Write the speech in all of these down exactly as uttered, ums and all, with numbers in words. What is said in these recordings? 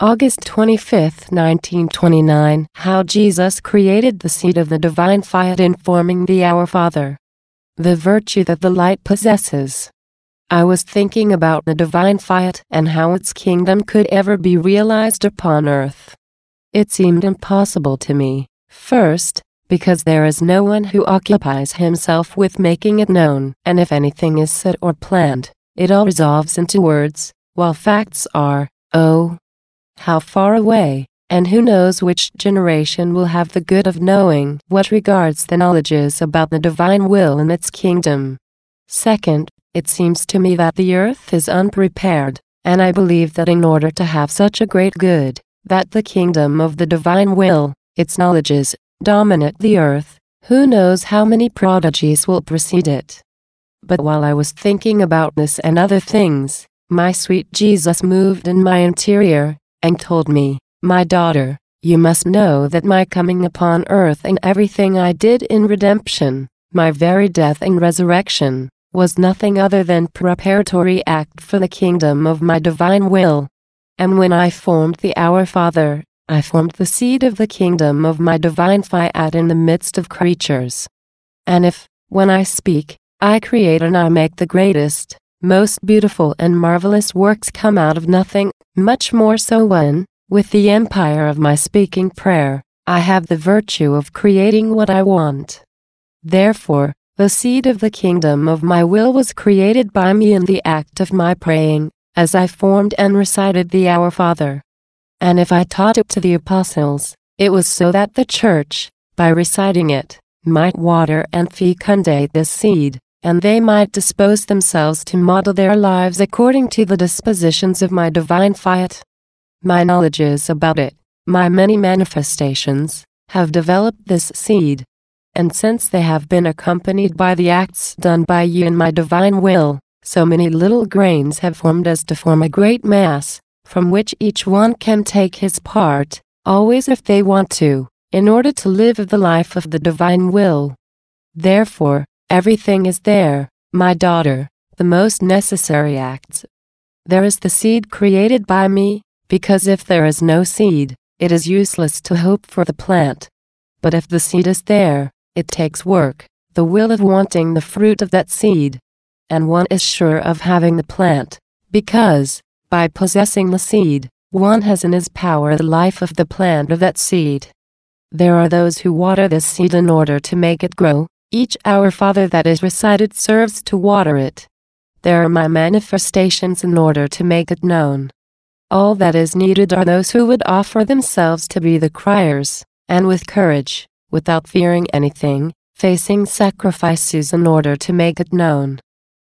August twenty-fifth, nineteen twenty-nine. How Jesus created the seed of the divine fiat informing the Our Father. The virtue that the light possesses. I was thinking about the divine fiat and how its kingdom could ever be realized upon earth. It seemed impossible to me, first, because there is no one who occupies himself with making it known, and if anything is said or planned, it all resolves into words, while facts are, oh, how far away, and who knows which generation will have the good of knowing what regards the knowledges about the divine will and its kingdom. Second, it seems to me that the earth is unprepared, and I believe that in order to have such a great good, that the kingdom of the divine will, its knowledges, dominate the earth, who knows how many prodigies will precede it. But while I was thinking about this and other things, my sweet Jesus moved in my interior, and told me, "My daughter, you must know that my coming upon earth and everything I did in redemption, my very death and resurrection, was nothing other than preparatory act for the kingdom of my divine will. And when I formed the Our Father, I formed the seed of the kingdom of my divine fiat in the midst of creatures. And if, when I speak, I create and I make the greatest, most beautiful and marvelous works come out of nothing, much more so when, with the empire of my speaking prayer, I have the virtue of creating what I want. Therefore, the seed of the kingdom of my will was created by me in the act of my praying, as I formed and recited the Our Father. And if I taught it to the apostles, it was so that the church, by reciting it, might water and fecundate this seed, and they might dispose themselves to model their lives according to the dispositions of my divine fiat. My knowledges about it, my many manifestations, have developed this seed. And since they have been accompanied by the acts done by you in my divine will, so many little grains have formed as to form a great mass, from which each one can take his part, always if they want to, in order to live the life of the divine will. Therefore, everything is there, my daughter, the most necessary acts. There is the seed created by me, because if there is no seed, it is useless to hope for the plant. But if the seed is there, it takes work, the will of wanting the fruit of that seed. And one is sure of having the plant, because, by possessing the seed, one has in his power the life of the plant of that seed. There are those who water this seed in order to make it grow. Each Our Father that is recited serves to water it. There are my manifestations in order to make it known. All that is needed are those who would offer themselves to be the criers, and with courage, without fearing anything, facing sacrifices in order to make it known.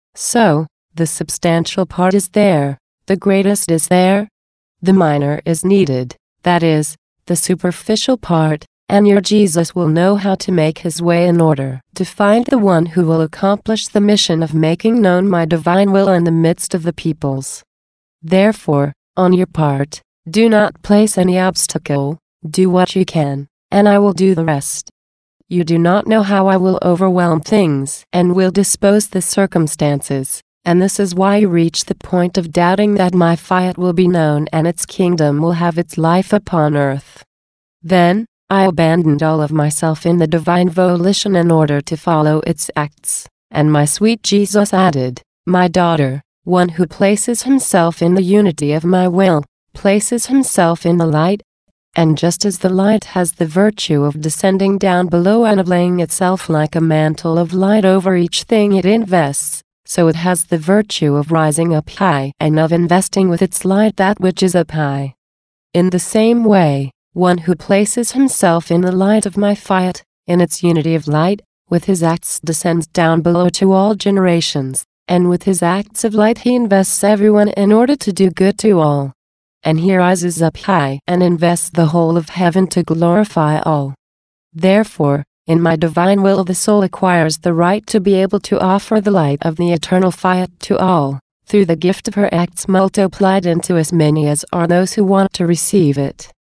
So, the substantial part is there, the greatest is there. The minor is needed, that is, the superficial part, and your Jesus will know how to make his way in order to find the one who will accomplish the mission of making known my divine will in the midst of the peoples. Therefore, on your part, do not place any obstacle, do what you can, and I will do the rest. You do not know how I will overwhelm things and will dispose the circumstances, and this is why you reach the point of doubting that my fiat will be known and its kingdom will have its life upon earth. Then, I abandoned all of myself in the divine volition in order to follow its acts, and my sweet Jesus added, "My daughter, one who places himself in the unity of my will, places himself in the light, and just as the light has the virtue of descending down below and of laying itself like a mantle of light over each thing it invests, so it has the virtue of rising up high and of investing with its light that which is up high. In the same way, one who places himself in the light of my fiat, in its unity of light, with his acts descends down below to all generations, and with his acts of light he invests everyone in order to do good to all. And he rises up high and invests the whole of heaven to glorify all. Therefore, in my divine will the soul acquires the right to be able to offer the light of the eternal fiat to all, through the gift of her acts multiplied into as many as are those who want to receive it.